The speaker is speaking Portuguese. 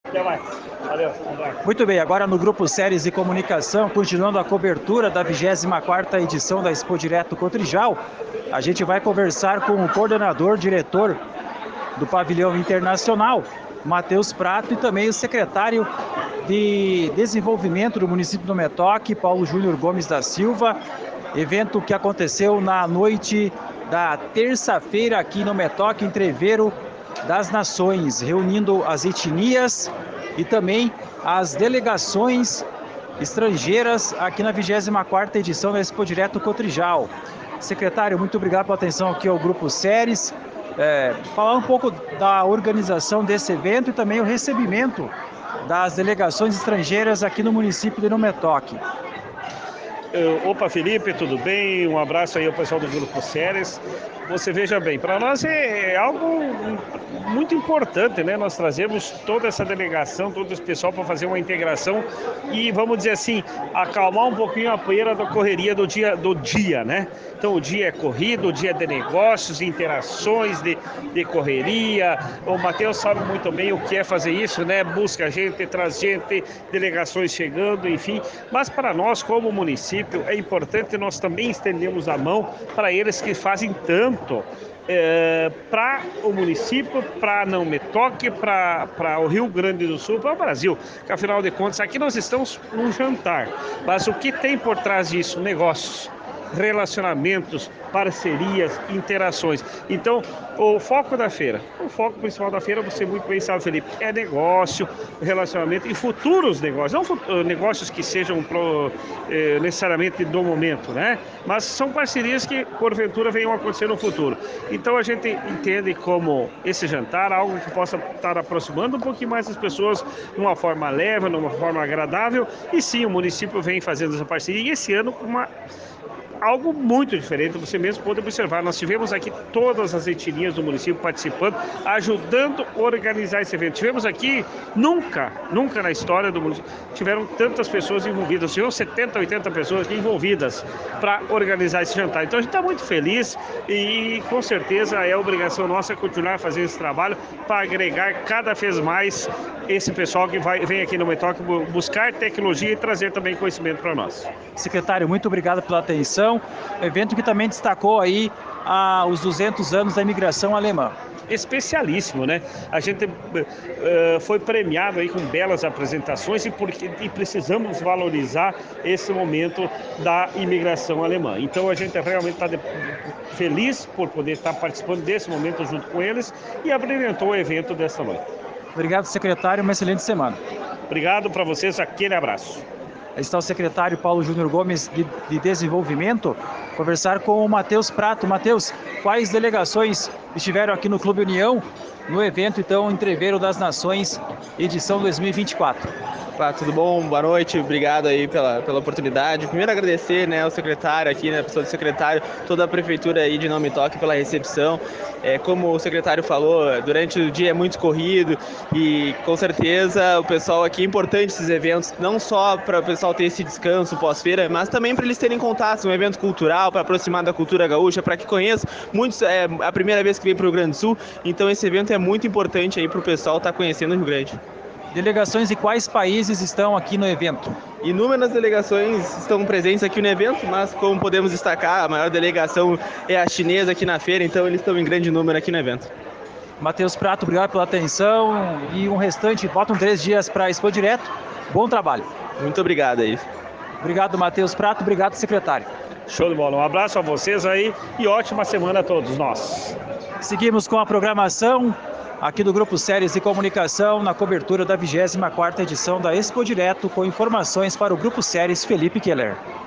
Até mais. Valeu. Muito bem, agora no Grupo Séries e Comunicação, continuando a cobertura da 24ª edição da Expo Direto Cotrijal, a gente vai conversar com o coordenador, diretor do Pavilhão Internacional, Matheus Prato, e também o secretário de Desenvolvimento do município do Metoque, Paulo Júnior Gomes da Silva. Evento que aconteceu na noite da terça-feira aqui no Metoque, Entreveiro das Nações, reunindo as etnias e também as delegações estrangeiras aqui na 24ª edição da Expo Direto Cotrijal. Secretário, muito obrigado pela atenção aqui ao Grupo Séries. Falar um pouco da organização desse evento e também o recebimento das delegações estrangeiras aqui no município de Metoque. Opa, Felipe, tudo bem? Um abraço aí ao pessoal do Grupo Séries. Você veja bem, para nós é algo muito importante, né? Nós trazemos toda essa delegação, todo esse pessoal para fazer uma integração e, vamos dizer assim, acalmar um pouquinho a poeira da correria do dia, né? Então o dia é corrido, o dia é de negócios, interações, de correria. O Matheus sabe muito bem o que é fazer isso, né? Busca gente, traz gente, delegações chegando, enfim. Mas para nós, como município, é importante nós também estendermos a mão para eles que fazem tanto para o município, para Não Metoque, para o Rio Grande do Sul, para o Brasil. Que, afinal de contas, aqui nós estamos num jantar. Mas o que tem por trás disso? Negócios, relacionamentos, parcerias, interações. Então, o foco da feira, o foco principal da feira, você muito bem sabe, Felipe, é negócio, relacionamento e futuros negócios. Não negócios que sejam necessariamente do momento, né? Mas são parcerias que, porventura, venham a acontecer no futuro. Então, a gente entende como esse jantar, algo que possa estar aproximando um pouquinho mais as pessoas de uma forma leve, de uma forma agradável. E sim, o município vem fazendo essa parceria e esse ano com algo muito diferente, você mesmo pode observar. Nós tivemos aqui todas as etnias do município participando, ajudando a organizar esse evento. Tivemos aqui, nunca na história do município, tiveram tantas pessoas envolvidas. Tivemos 70, 80 pessoas envolvidas para organizar esse jantar. Então a gente está muito feliz e com certeza é obrigação nossa continuar fazendo esse trabalho para agregar cada vez mais esse pessoal que vem aqui no Metoque buscar tecnologia e trazer também conhecimento para nós. Secretário, muito obrigado pela atenção. Evento que também destacou aí os 200 anos da imigração alemã. Especialíssimo, né? A gente foi premiado aí com belas apresentações e precisamos valorizar esse momento da imigração alemã. Então a gente realmente está feliz por poder estar participando desse momento junto com eles e abrilhantou o evento desta noite. Obrigado, secretário. Uma excelente semana. Obrigado para vocês. Aquele abraço. Está o secretário Paulo Júnior Gomes de Desenvolvimento, conversar com o Matheus Prato. Matheus, quais delegações estiveram aqui no Clube União no evento, então, Entreveiro das Nações, edição 2024? Tudo bom? Boa noite, obrigado aí pela oportunidade. Primeiro agradecer, né, ao secretário aqui, né, a pessoa do secretário, toda a prefeitura aí de Não Metoque pela recepção. Como o secretário falou, durante o dia é muito corrido e com certeza o pessoal aqui, é importante esses eventos, não só para o pessoal ter esse descanso pós-feira, mas também para eles terem contato, um evento cultural, para aproximar da cultura gaúcha, para que conheçam. Muitos, é a primeira vez que vem para o Rio Grande do Sul, então esse evento é muito importante aí para o pessoal estar conhecendo o Rio Grande. Delegações de quais países estão aqui no evento? Inúmeras delegações estão presentes aqui no evento, mas como podemos destacar, a maior delegação é a chinesa aqui na feira, então eles estão em grande número aqui no evento. Matheus Prato, obrigado pela atenção e um restante, faltam 3 dias para a Expo Direto. Bom trabalho. Muito obrigado aí. Obrigado, Matheus Prato, obrigado, secretário. Show de bola, um abraço a vocês aí e ótima semana a todos nós. Seguimos com a programação aqui do Grupo Séries e Comunicação na cobertura da 24ª edição da Expo Direto, com informações para o Grupo Séries Felipe Keller.